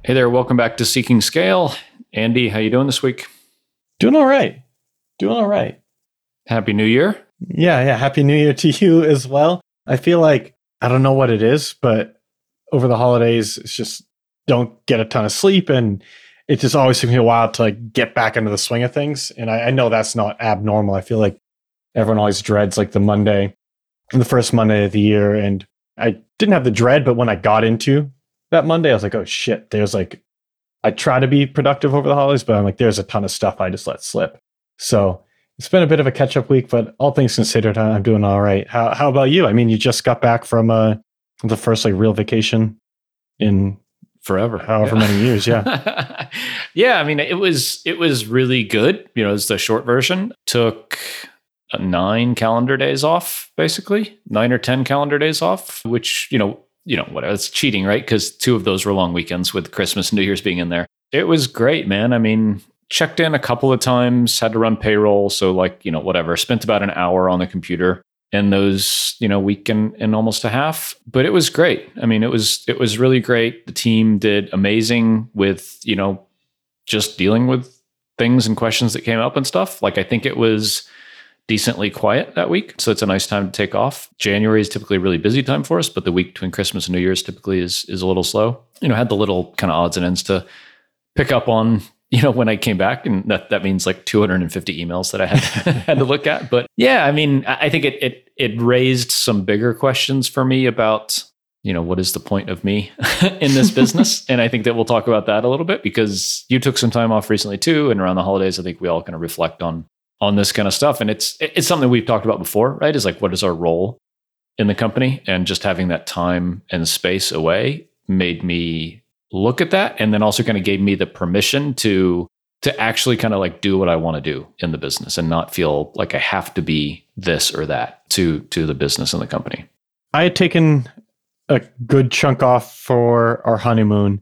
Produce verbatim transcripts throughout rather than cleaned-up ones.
Hey there, welcome back to Seeking Scale. Andy, how you doing this week? Doing all right. Doing all right. Happy New Year. Yeah, yeah. Happy New Year to you as well. I feel like, I don't know what it is, but over the holidays, it's just don't get a ton of sleep. And it just always takes me a while to like get back into the swing of things. And I, I know that's not abnormal. I feel like everyone always dreads like the Monday, the first Monday of the year. And I didn't have the dread, but when I got into that Monday, I was like, oh shit, there's like, I try to be productive over the holidays, but I'm like, there's a ton of stuff I just let slip. So it's been a bit of a catch up week, but all things considered, I'm doing all right. How how about you? I mean, you just got back from uh, the first like real vacation in forever, however yeah. many years. Yeah. Yeah. I mean, it was, it was really good. You know, it's the short version. Took nine calendar days off, basically nine or ten calendar days off, which, you know, you know, whatever, it's cheating, right? Because two of those were long weekends with Christmas and New Year's being in there. It was great, man. I mean, checked in a couple of times, had to run payroll. So like, you know, whatever, spent about an hour on the computer in those, you know, week and, and almost a half, but it was great. I mean, it was, it was really great. The team did amazing with, you know, just dealing with things and questions that came up and stuff. Like, I think it was decently quiet that week. So it's a nice time to take off. January is typically a really busy time for us, but the week between Christmas and New Year's typically is is a little slow. You know, had the little kind of odds and ends to pick up on, you know, when I came back. And that, that means like two hundred fifty emails that I had, had to look at. But yeah, I mean, I think it, it, it raised some bigger questions for me about, you know, what is the point of me in this business? And I think that we'll talk about that a little bit because you took some time off recently too. And around the holidays, I think we all kind of reflect on on this kind of stuff. And it's it's something we've talked about before, right? Is like, what is our role in the company? And just having that time and space away made me look at that. And then also kind of gave me the permission to to actually kind of like do what I want to do in the business and not feel like I have to be this or that to to the business and the company. I had taken a good chunk off for our honeymoon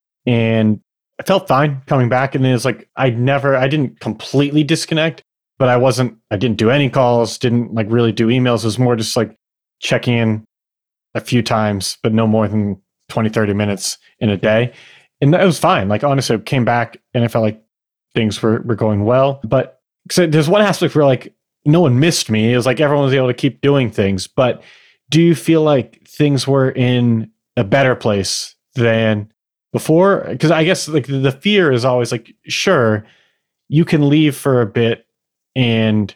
and I felt fine coming back. And it was like, I never, I didn't completely disconnect. But I wasn't, I didn't do any calls, didn't like really do emails. It was more just like checking in a few times, but no more than twenty, thirty minutes in a day. And that was fine. Like, honestly, I came back and I felt like things were, were going well. But so there's one aspect where like no one missed me. It was like everyone was able to keep doing things. But do you feel like things were in a better place than before? Because I guess like the fear is always like, sure, you can leave for a bit and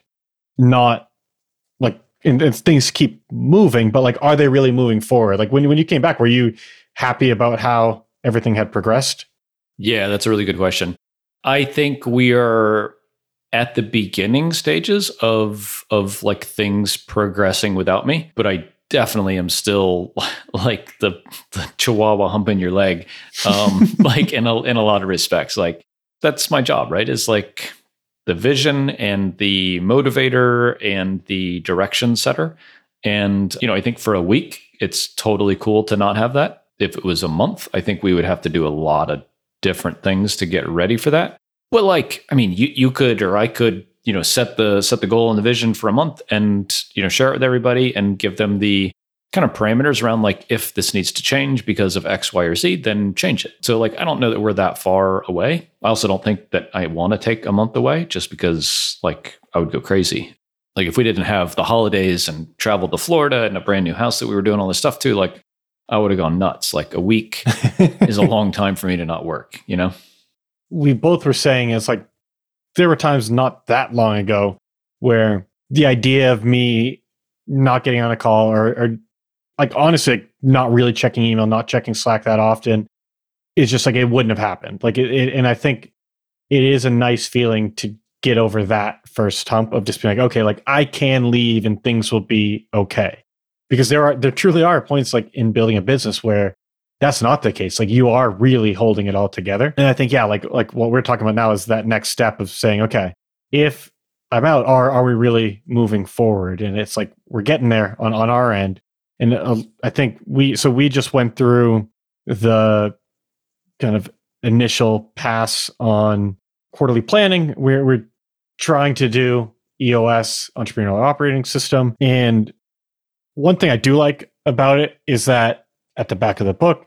not like and, and things keep moving, but like, are they really moving forward? Like when, when you came back, were you happy about how everything had progressed? Yeah, that's a really good question. I think we are at the beginning stages of of like things progressing without me, but I definitely am still like the, the chihuahua humping your leg, um, like in a in a lot of respects. Like that's my job, right? Is like the vision and the motivator and the direction setter. And, you know, I think for a week, it's totally cool to not have that. If it was a month, I think we would have to do a lot of different things to get ready for that. But like, I mean, you, you could, or I could, you know, set the, set the goal and the vision for a month and, you know, share it with everybody and give them the kind of parameters around like, if this needs to change because of X, Y, or Z, then change it. So like, I don't know that we're that far away. I also don't think that I want to take a month away just because like I would go crazy. Like if we didn't have the holidays and traveled to Florida and a brand new house that we were doing all this stuff to, like I would have gone nuts. Like a week is a long time for me to not work, you know? We both were saying it's like, there were times not that long ago where the idea of me not getting on a call or, or like honestly, not really checking email, not checking Slack that often, is just like it wouldn't have happened. Like it, it, and I think it is a nice feeling to get over that first hump of just being like, okay, like I can leave and things will be okay. Because there are there truly are points like in building a business where that's not the case. Like you are really holding it all together. And I think, yeah, like like what we're talking about now is that next step of saying, okay, if I'm out, are are we really moving forward? And it's like we're getting there on, on our end. And uh, I think we, so we just went through the kind of initial pass on quarterly planning. We're, we're trying to do E O S, Entrepreneurial Operating System. And one thing I do like about it is that at the back of the book,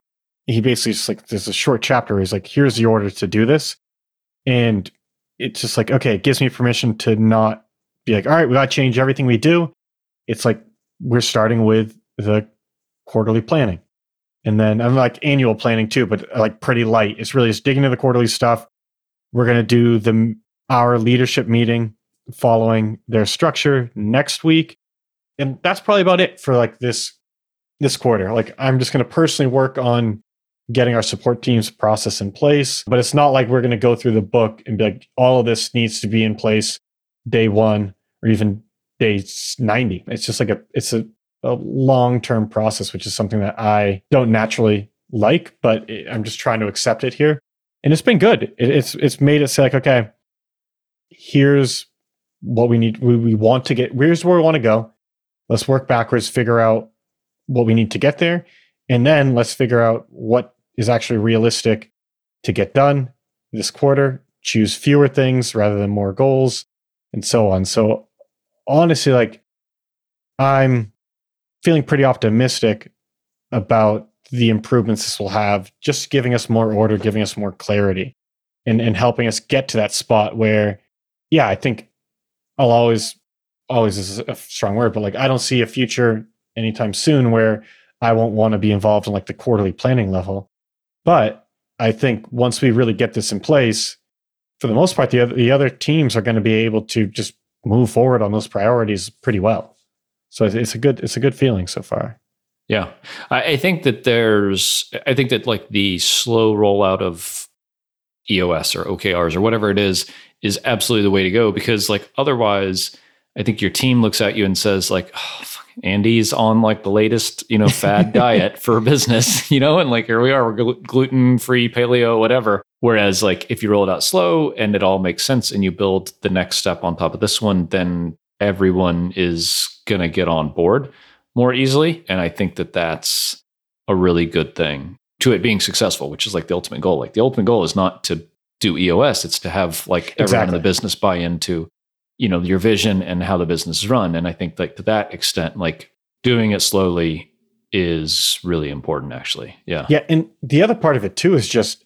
he basically just like, there's a short chapter where he's like, here's the order to do this. And it's just like, okay, it gives me permission to not be like, all right, we got to change everything we do. It's like, we're starting with the quarterly planning. And then I'm like annual planning too, but like pretty light. It's really just digging into the quarterly stuff. We're going to do the our leadership meeting following their structure next week. And that's probably about it for like this, this quarter. Like I'm just going to personally work on getting our support team's process in place, but it's not like we're going to go through the book and be like, all of this needs to be in place day one or even day ninety. It's just like a, it's a, a long-term process, which is something that I don't naturally like, but it, I'm just trying to accept it here. And it's been good. It, it's, it's made it say like, okay, here's what we need. We, we want to get, here's where we want to go. Let's work backwards, figure out what we need to get there. And then let's figure out what is actually realistic to get done this quarter, choose fewer things rather than more goals, and so on. So honestly, like I'm feeling pretty optimistic about the improvements this will have, just giving us more order, giving us more clarity, and, and helping us get to that spot where, yeah, I think I'll always, always is a strong word, but like I don't see a future anytime soon where I won't want to be involved in like the quarterly planning level. But I think once we really get this in place, for the most part, the other, the other teams are going to be able to just move forward on those priorities pretty well. So it's a good, it's a good feeling so far. Yeah. I, I think that there's, I think that like the slow rollout of E O S or O K Rs or whatever it is, is absolutely the way to go, because like otherwise I think your team looks at you and says like, oh, fuck, Andy's on like the latest, you know, fad diet for business, you know, and like here we are, we're gl- gluten-free, paleo, whatever. Whereas like if you roll it out slow and it all makes sense and you build the next step on top of this one, then everyone is going to get on board more easily. And I think that that's a really good thing to it being successful, which is like the ultimate goal. Like the ultimate goal is not to do E O S, it's to have like everyone exactly. in the business buy into, you know, your vision and how the business is run. And I think like to that extent, like doing it slowly is really important actually. Yeah. Yeah. And the other part of it too is just,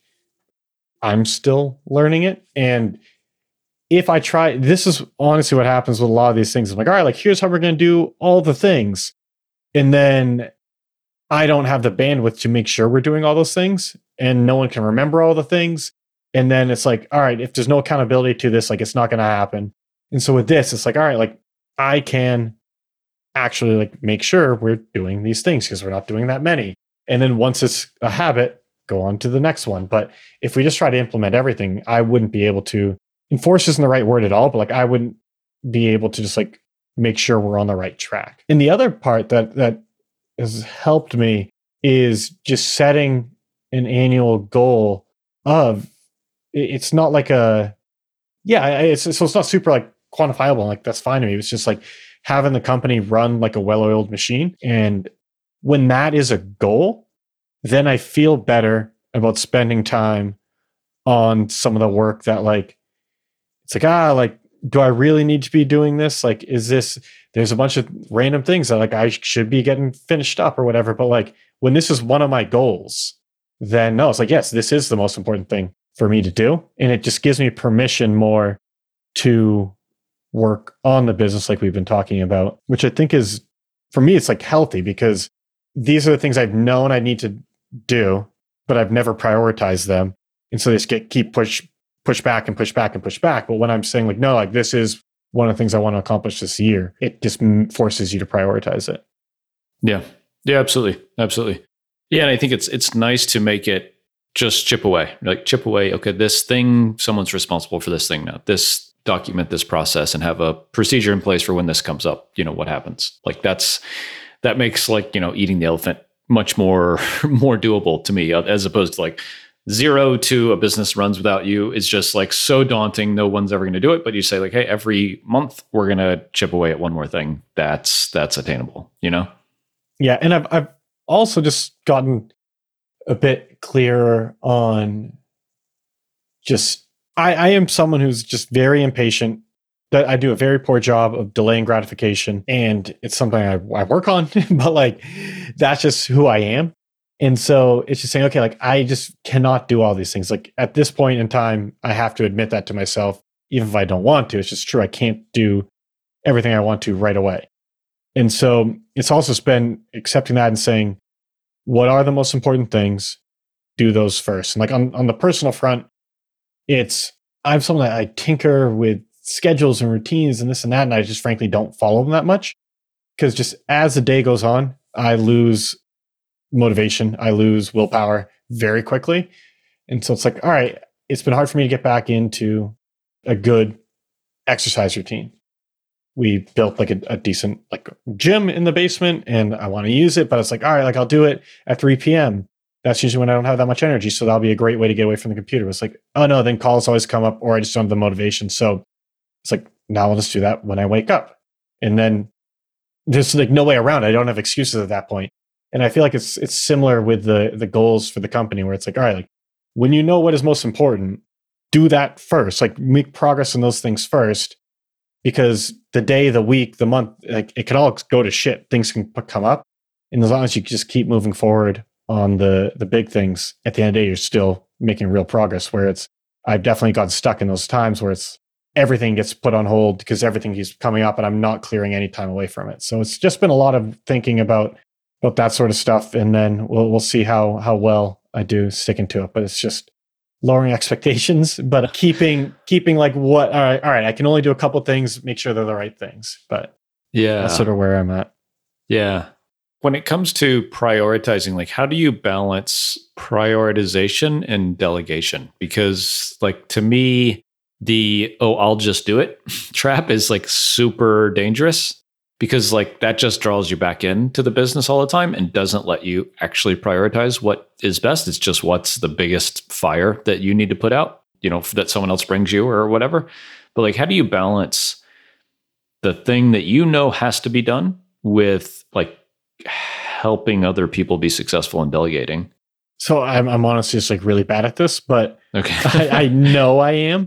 I'm still learning it. And if I try, this is honestly what happens with a lot of these things. I'm like, all right, like here's how we're going to do all the things. And then I don't have the bandwidth to make sure we're doing all those things and no one can remember all the things. And then it's like, all right, if there's no accountability to this, like it's not going to happen. And so with this, it's like, all right, like I can actually like make sure we're doing these things because we're not doing that many. And then once it's a habit, go on to the next one. But if we just try to implement everything, I wouldn't be able to, enforce isn't the right word at all, but like I wouldn't be able to just like make sure we're on the right track. And the other part that that has helped me is just setting an annual goal of, it's not like a, yeah, it's so it's not super like quantifiable. Like that's fine to me. It's just like having the company run like a well-oiled machine. And when that is a goal, then I feel better about spending time on some of the work that like, it's like, ah, like, do I really need to be doing this? Like, is this, there's a bunch of random things that like I should be getting finished up or whatever. But like when this is one of my goals, then no, it's like, yes, this is the most important thing for me to do. And it just gives me permission more to work on the business like we've been talking about, which I think is, for me, it's like healthy because these are the things I've known I need to do, but I've never prioritized them. And so they just get, keep push, push back and push back and push back. But when I'm saying like, no, like this is one of the things I want to accomplish this year, it just forces you to prioritize it. Yeah. Yeah, absolutely. Absolutely. Yeah. And I think it's, it's nice to make it just chip away, like chip away. Okay. This thing, someone's responsible for this thing now. This document this process and have a procedure in place for when this comes up, you know, what happens. Like that's, that makes like, you know, eating the elephant much more, more doable to me, as opposed to like zero to a business runs without you is just like so daunting. No one's ever going to do it. But you say like, hey, every month we're going to chip away at one more thing. That's, that's attainable, you know? Yeah. And I've, I've also just gotten a bit clearer on just, I, I am someone who's just very impatient. That I do a very poor job of delaying gratification, and it's something I, I work on. But like, that's just who I am. And so it's just saying, okay, like I just cannot do all these things. Like at this point in time, I have to admit that to myself, even if I don't want to. It's just true. I can't do everything I want to right away. And so it's also been accepting that and saying, what are the most important things? Do those first. And like on, on the personal front, it's, I'm someone that I tinker with schedules and routines and this and that. And I just frankly don't follow them that much because just as the day goes on, I lose motivation. I lose willpower very quickly. And so it's like, all right, it's been hard for me to get back into a good exercise routine. We built like a, a decent like gym in the basement and I want to use it, but it's like, all right, like I'll do it at three p.m. That's usually when I don't have that much energy. So that'll be a great way to get away from the computer. It's like, oh no, then calls always come up or I just don't have the motivation. So it's like, now I'll just do that when I wake up. And then there's like no way around it. I don't have excuses at that point. And I feel like it's it's similar with the the goals for the company where it's like, all right, like when you know what is most important, do that first. Like make progress in those things first. Because the day, the week, the month, like it can all go to shit. Things can p- come up. And as long as you just keep moving forward on the the big things, at the end of the day, you're still making real progress. Where it's, I've definitely gotten stuck in those times where it's everything gets put on hold because everything keeps coming up and I'm not clearing any time away from it. So it's just been a lot of thinking about about that sort of stuff. And then we'll we'll see how how well I do sticking to it. But it's just lowering expectations, but keeping keeping like what all right, all right, I can only do a couple things, make sure they're the right things. But yeah, that's sort of where I'm at. Yeah. When it comes to prioritizing, like how do you balance prioritization and delegation? Because like to me, the oh, I'll just do it trap is like super dangerous because like that just draws you back into the business all the time and doesn't let you actually prioritize what is best. It's just what's the biggest fire that you need to put out, you know, that someone else brings you or whatever. But like, how do you balance the thing that you know has to be done with like helping other people be successful in delegating? So I'm, I'm honestly just like really bad at this, but okay. I, I know I am.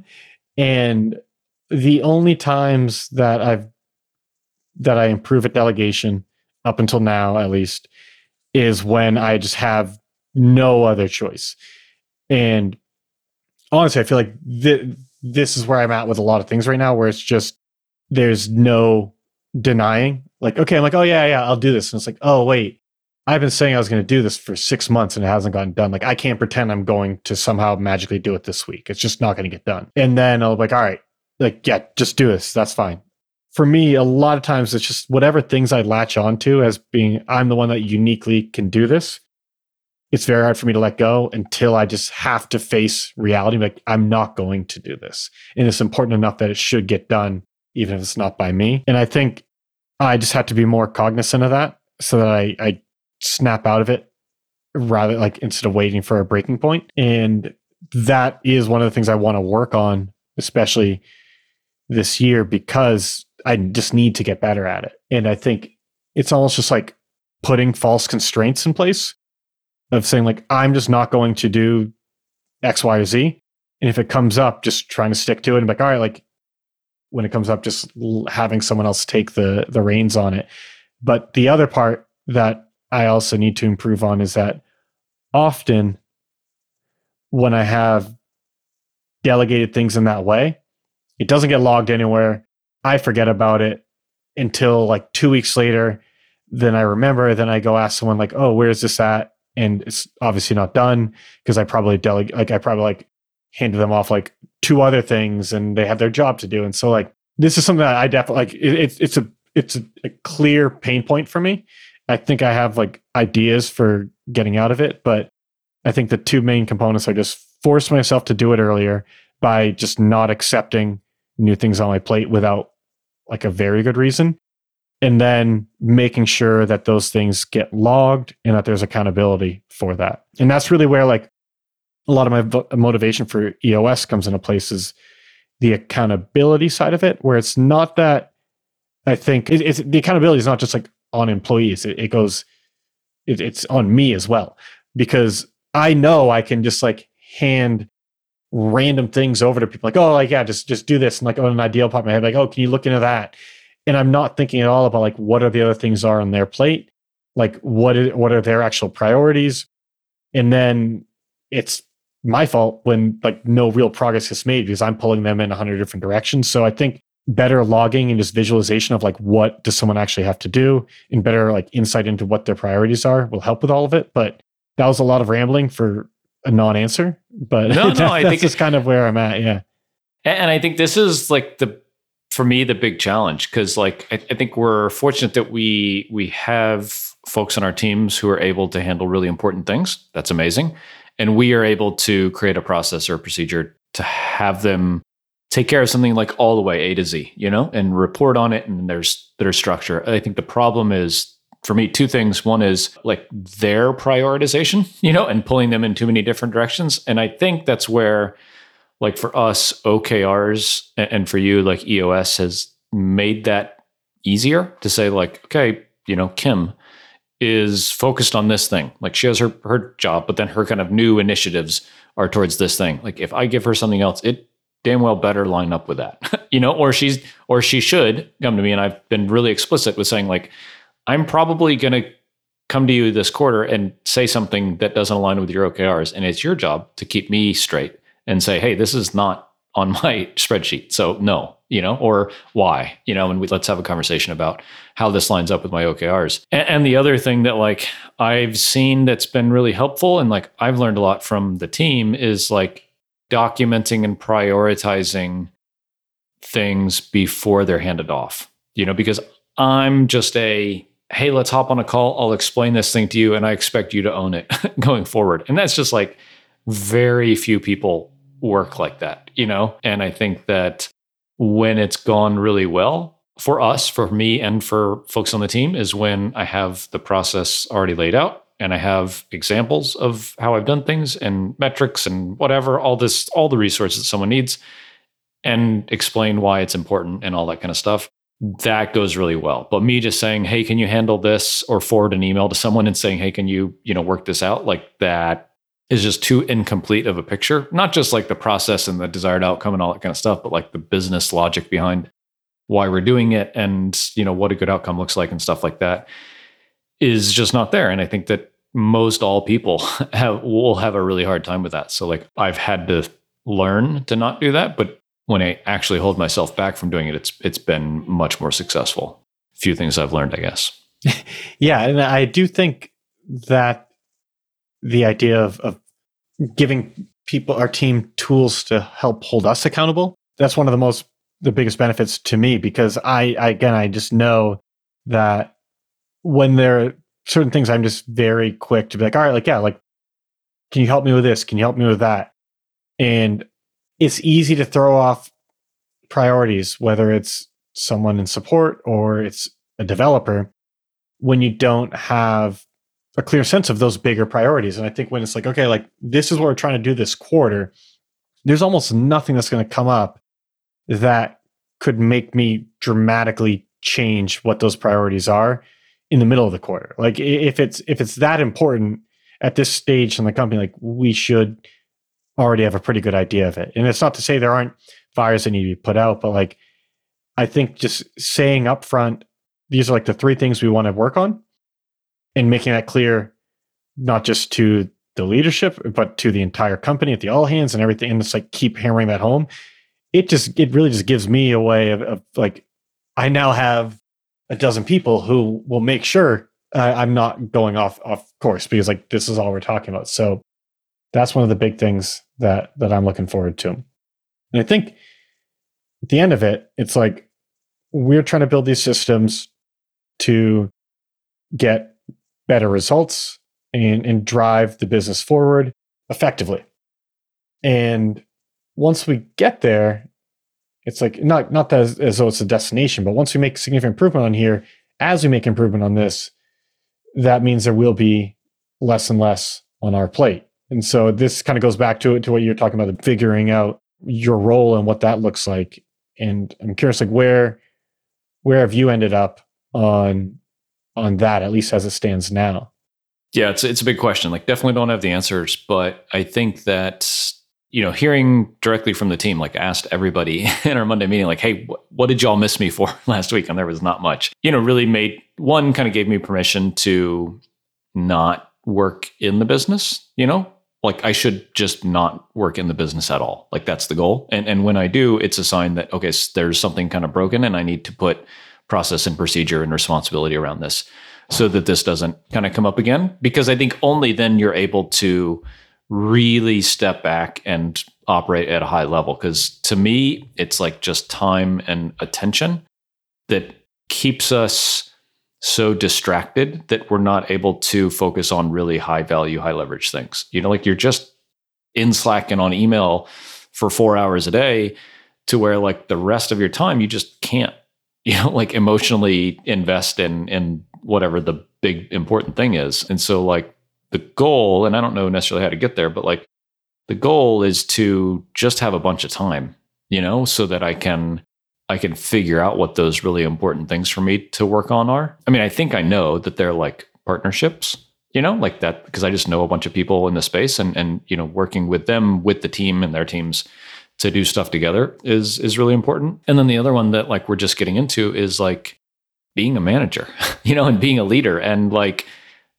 And the only times that I've that I improve at delegation up until now, at least, is when I just have no other choice. And honestly, I feel like th- this is where I'm at with a lot of things right now, where it's just, there's no denying. Like, okay, I'm like, oh yeah, yeah, I'll do this. And it's like, oh wait, I've been saying I was going to do this for six months and it hasn't gotten done. Like, I can't pretend I'm going to somehow magically do it this week. It's just not going to get done. And then I'll be like, all right, like, yeah, just do this. That's fine. For me, a lot of times it's just whatever things I latch onto as being, I'm the one that uniquely can do this. It's very hard for me to let go until I just have to face reality. Like, I'm not going to do this. And it's important enough that it should get done, even if it's not by me. And I think I just have to be more cognizant of that so that I, I snap out of it rather like instead of waiting for a breaking point. And that is one of the things I want to work on, especially this year, because I just need to get better at it. And I think it's almost just like putting false constraints in place of saying like, I'm just not going to do X, Y, or Z. And if it comes up, just trying to stick to it and be like, all right, like when it comes up, just having someone else take the, the reins on it. But the other part that I also need to improve on is that often when I have delegated things in that way, it doesn't get logged anywhere. I forget about it until like two weeks later. Then I remember, then I go ask someone like, oh, where's this at? And it's obviously not done because I probably delegate, like I probably like handed them off like two other things and they have their job to do. And so like, this is something that I definitely like, it, it's, it's a, it's a, a clear pain point for me. I think I have like ideas for getting out of it, but I think the two main components are just force myself to do it earlier by just not accepting new things on my plate without like a very good reason. And then making sure that those things get logged and that there's accountability for that. And that's really where like a lot of my vo- motivation for E O S comes into place, is the accountability side of it, where it's not that I think it, it's the accountability is not just like on employees. It, it goes, it, it's on me as well, because I know I can just like hand random things over to people like, oh, like, yeah, just, just do this. And like, oh, an ideal pop in my head, like, oh, can you look into that? And I'm not thinking at all about like, what are the other things are on their plate? Like what is, what are their actual priorities? And then it's my fault when like no real progress is made because I'm pulling them in a hundred different directions. So I think better logging and just visualization of like what does someone actually have to do and better like insight into what their priorities are will help with all of it. But that was a lot of rambling for a non-answer. But no, that, no, I that's think just kind of where I'm at. Yeah. And I think this is like the, for me, the big challenge. Cause like, I, I think we're fortunate that we, we have folks on our teams who are able to handle really important things. That's amazing. And we are able to create a process or a procedure to have them take care of something like all the way A to Z, you know, and report on it. And there's there's structure. I think the problem is, for me, two things. One is like their prioritization, you know, and pulling them in too many different directions. And I think that's where, like for us, O K Rs and for you, like E O S has made that easier to say like, okay, you know, Kim is focused on this thing. Like she has her, her job, but then her kind of new initiatives are towards this thing. Like if I give her something else, it damn well better line up with that, you know, or she's, or she should come to me. And I've been really explicit with saying like, I'm probably going to come to you this quarter and say something that doesn't align with your O K Rs. And it's your job to keep me straight and say, hey, this is not on my spreadsheet. So no, you know, or why, you know, and we, let's have a conversation about how this lines up with my O K Rs. And, and the other thing that like I've seen that's been really helpful and like I've learned a lot from the team is like documenting and prioritizing things before they're handed off, you know, because I'm just a, hey, let's hop on a call. I'll explain this thing to you and I expect you to own it going forward. And that's just like very few people work like that, you know? And I think that when it's gone really well for us, for me and for folks on the team is when I have the process already laid out and I have examples of how I've done things and metrics and whatever, all this, all the resources someone needs and explain why it's important and all that kind of stuff. That goes really well. But me just saying, hey, can you handle this or forward an email to someone and saying, hey, can you, you know, work this out? Like that is just too incomplete of a picture. Not just like the process and the desired outcome and all that kind of stuff, but like the business logic behind why we're doing it and, you know, what a good outcome looks like and stuff like that is just not there. And I think that most all people have will have a really hard time with that. So like I've had to learn to not do that, but when I actually hold myself back from doing it, it's it's been much more successful. A few things I've learned, I guess. Yeah, and I do think that the idea of, of giving people, our team, tools to help hold us accountable, that's one of the most, the biggest benefits to me because I, I again, I just know that when there are certain things, I'm just very quick to be like, all right, like, yeah, like, can you help me with this? Can you help me with that? And it's easy to throw off priorities, whether it's someone in support or it's a developer, when you don't have a clear sense of those bigger priorities. And I think when it's like, okay, like this is what we're trying to do this quarter, there's almost nothing that's going to come up that could make me dramatically change what those priorities are in the middle of the quarter. Like if it's if it's that important at this stage in the company, like we should already have a pretty good idea of it. And it's not to say there aren't fires that need to be put out, but like, I think just saying upfront, these are like the three things we want to work on and making that clear, not just to the leadership, but to the entire company at the all hands and everything. And it's like, keep hammering that home. It just, it really just gives me a way of, of like, I now have a dozen people who will make sure uh, I'm not going off, off course because like, this is all we're talking about. So that's one of the big things that that I'm looking forward to. And I think at the end of it, it's like we're trying to build these systems to get better results and, and drive the business forward effectively. And once we get there, it's like not not that as, as though it's a destination, but once we make significant improvement on here, as we make improvement on this, that means there will be less and less on our plate. And so this kind of goes back to to what you're talking about, figuring out your role and what that looks like. And I'm curious, like where where have you ended up on on that, at least as it stands now? Yeah, it's it's a big question. Like definitely don't have the answers, but I think that, you know, hearing directly from the team, like asked everybody in our Monday meeting, like, hey, wh- what did y'all miss me for last week? And there was not much, you know, really made one kind of gave me permission to not work in the business, you know? Like I should just not work in the business at all. Like that's the goal. And and when I do, it's a sign that, okay, there's something kind of broken and I need to put process and procedure and responsibility around this so that this doesn't kind of come up again. Because I think only then you're able to really step back and operate at a high level. Because to me, it's like just time and attention that keeps us so distracted that we're not able to focus on really high value, high leverage things. You know, like you're just in Slack and on email for four hours a day to where like the rest of your time, you just can't, you know, like emotionally invest in, in whatever the big important thing is. And so like the goal, and I don't know necessarily how to get there, but like the goal is to just have a bunch of time, you know, so that I can I can figure out what those really important things for me to work on are. I mean, I think I know that they're like partnerships, you know, like that, because I just know a bunch of people in the space and, and, you know, working with them, with the team and their teams to do stuff together is, is really important. And then the other one that like we're just getting into is like being a manager, you know, and being a leader and like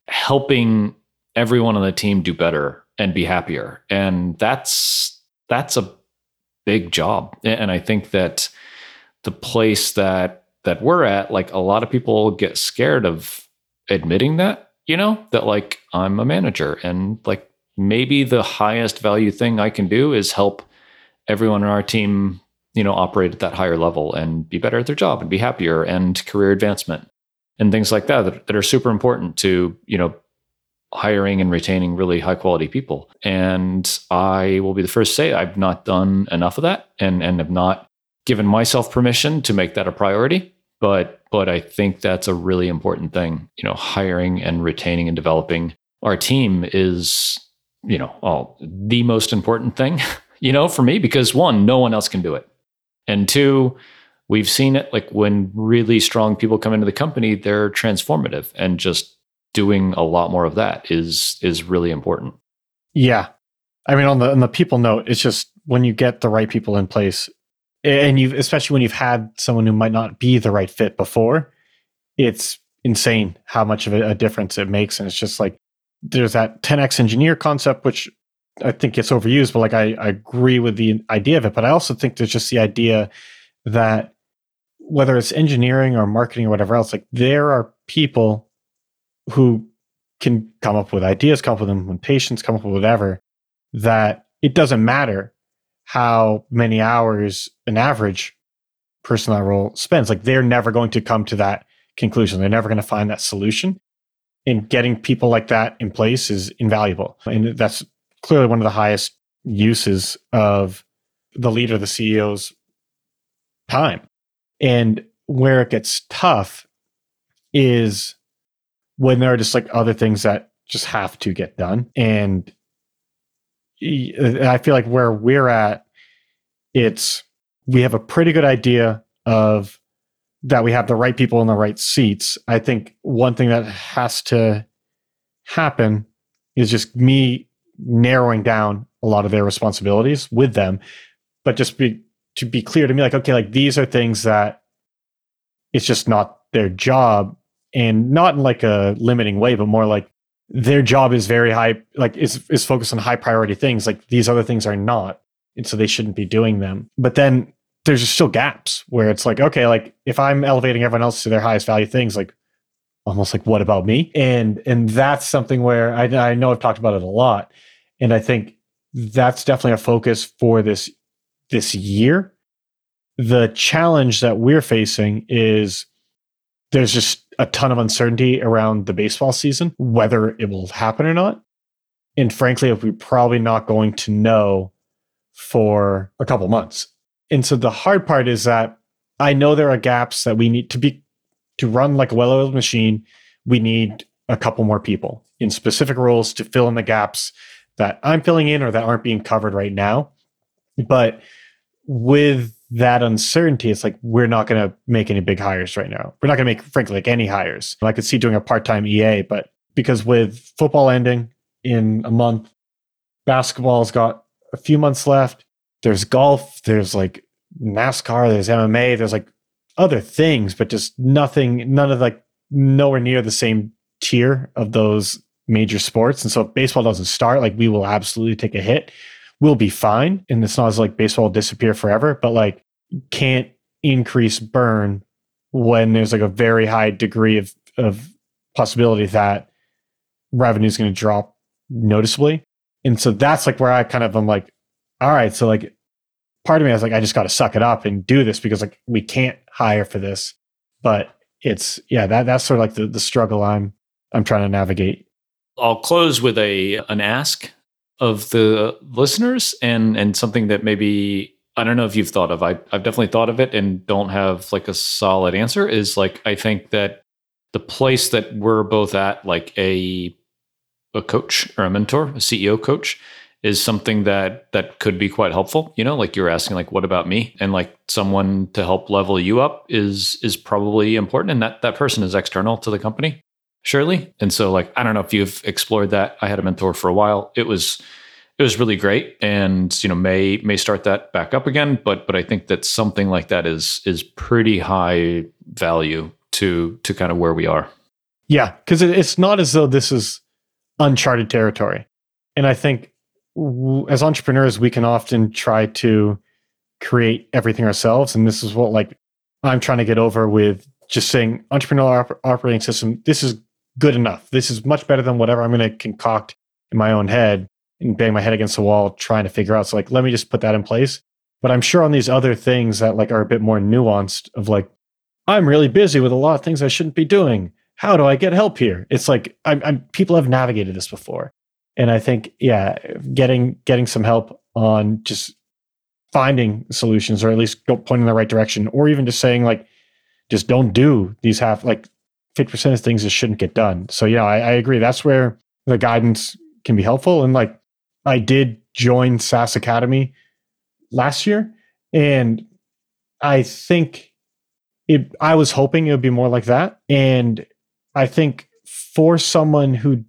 helping everyone on the team do better and be happier. And that's, that's a big job. And I think that the place that that we're at, like a lot of people get scared of admitting that, you know, that like I'm a manager and like maybe the highest value thing I can do is help everyone on our team, you know, operate at that higher level and be better at their job and be happier and career advancement and things like that that, that are super important to, you know, hiring and retaining really high quality people. And I will be the first to say I've not done enough of that and and have not given myself permission to make that a priority, but but I think that's a really important thing. You know, hiring and retaining and developing our team is, you know, all the most important thing, you know, for me, because one, no one else can do it. And two, we've seen it like when really strong people come into the company, they're transformative, and just doing a lot more of that is is really important. Yeah. I mean, on the on the people note, it's just when you get the right people in place, and you, especially when you've had someone who might not be the right fit before, it's insane how much of a, a difference it makes. And it's just like, there's that ten X engineer concept, which I think gets overused, but like, I, I agree with the idea of it. But I also think there's just the idea that whether it's engineering or marketing or whatever else, like there are people who can come up with ideas, come up with implementations, come up with whatever, that it doesn't matter how many hours an average person in that role spends. Like they're never going to come to that conclusion. They're never going to find that solution. And getting people like that in place is invaluable. And that's clearly one of the highest uses of the leader, the C E O's time. And where it gets tough is when there are just like other things that just have to get done. And I feel like where we're at, it's we have a pretty good idea of that we have the right people in the right seats. I think one thing that has to happen is just me narrowing down a lot of their responsibilities with them, but just be to be clear to me, like, okay, like these are things that it's just not their job, and not in like a limiting way, but more like their job is very high, like is is focused on high priority things. Like these other things are not, and so they shouldn't be doing them. But then there's just still gaps where it's like, okay, like if I'm elevating everyone else to their highest value things, like almost like what about me? And and that's something where I I know I've talked about it a lot, and I think that's definitely a focus for this this year. The challenge that we're facing is there's just a ton of uncertainty around the baseball season, whether it will happen or not. And frankly, we're probably not going to know for a couple months. And so the hard part is that I know there are gaps that we need to be, to run like a well-oiled machine. We need a couple more people in specific roles to fill in the gaps that I'm filling in or that aren't being covered right now. But with that uncertainty, it's like we're not going to make any big hires right now. We're not going to make, frankly, like any hires. I could see doing a part-time E A, but because with football ending in a month, basketball's got a few months left. There's golf, there's like NASCAR, there's M M A, there's like other things, but just nothing, none of like nowhere near the same tier of those major sports. And so if baseball doesn't start, like we will absolutely take a hit. We'll be fine. And it's not as like baseball will disappear forever, but like can't increase burn when there's like a very high degree of, of possibility that revenue is going to drop noticeably. And so that's like where I kind of am like, all right, so like part of me I was like, I just got to suck it up and do this because like we can't hire for this. But it's yeah, that that's sort of like the, the struggle I'm I'm trying to navigate. I'll close with a an ask of the listeners and and something that maybe I don't know if you've thought of. I I've definitely thought of it and don't have like a solid answer. Is like I think that the place that we're both at, like a a coach or a mentor, a C E O coach, is something that that could be quite helpful. You know, like you're asking, like, what about me? And like someone to help level you up is is probably important. And that that person is external to the company, surely. And so like, I don't know if you've explored that. I had a mentor for a while. It was it was really great. And, you know, may may start that back up again. But but I think that something like that is is pretty high value to to kind of where we are. Yeah, because it's not as though this is uncharted territory. And I think as entrepreneurs, we can often try to create everything ourselves. And this is what like I'm trying to get over with just saying entrepreneurial op- operating system, this is good enough. This is much better than whatever I'm going to concoct in my own head and bang my head against the wall trying to figure out. So like, let me just put that in place. But I'm sure on these other things that like are a bit more nuanced of like, I'm really busy with a lot of things I shouldn't be doing. How do I get help here? It's like I'm, I'm people have navigated this before. And I think, yeah, getting getting some help on just finding solutions, or at least go pointing in the right direction, or even just saying like, just don't do these half like fifty percent of things that shouldn't get done. So yeah, I, I agree. That's where the guidance can be helpful. And like, I did join SaaS Academy last year, and I think it. I was hoping it would be more like that, and I think for someone who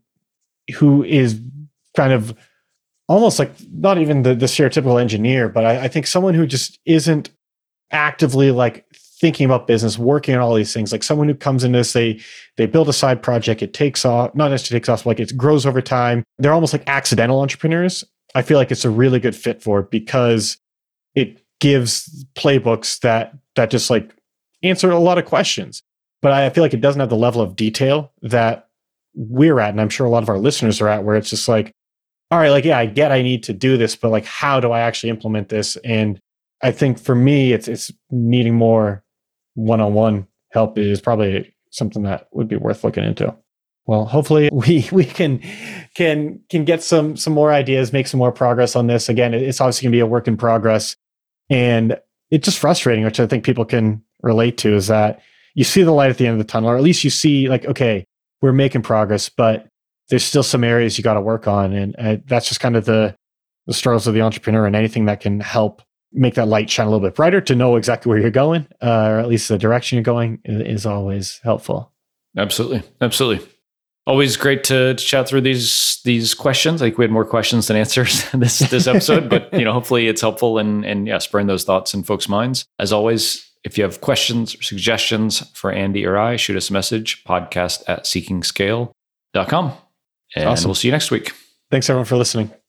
who is kind of almost like not even the, the stereotypical engineer, but I, I think someone who just isn't actively like thinking about business, working on all these things, like someone who comes into this, they they build a side project, it takes off, not necessarily takes off, like it grows over time. They're almost like accidental entrepreneurs. I feel like it's a really good fit for it because it gives playbooks that that just like answer a lot of questions. But I feel like it doesn't have the level of detail that we're at, and I'm sure a lot of our listeners are at, where it's just like, all right, like, yeah, I get I need to do this, but like, how do I actually implement this? And I think for me, it's it's needing more one-on-one help is probably something that would be worth looking into. Well, hopefully we we can can can get some some more ideas, make some more progress on this. Again, it's obviously going to be a work in progress, and it's just frustrating, which I think people can relate to, is that you see the light at the end of the tunnel, or at least you see like, okay, we're making progress, but there's still some areas you got to work on. And uh, that's just kind of the, the struggles of the entrepreneur, and anything that can help make that light shine a little bit brighter to know exactly where you're going, uh, or at least the direction you're going is, is always helpful. Absolutely. Absolutely. Always great to, to chat through these these questions. I think we had more questions than answers this this episode, but you know, hopefully it's helpful and and yeah, spurring those thoughts in folks' minds. As always, if you have questions or suggestions for Andy or I, shoot us a message, podcast at seeking scale dot com. And awesome. We'll see you next week. Thanks everyone for listening.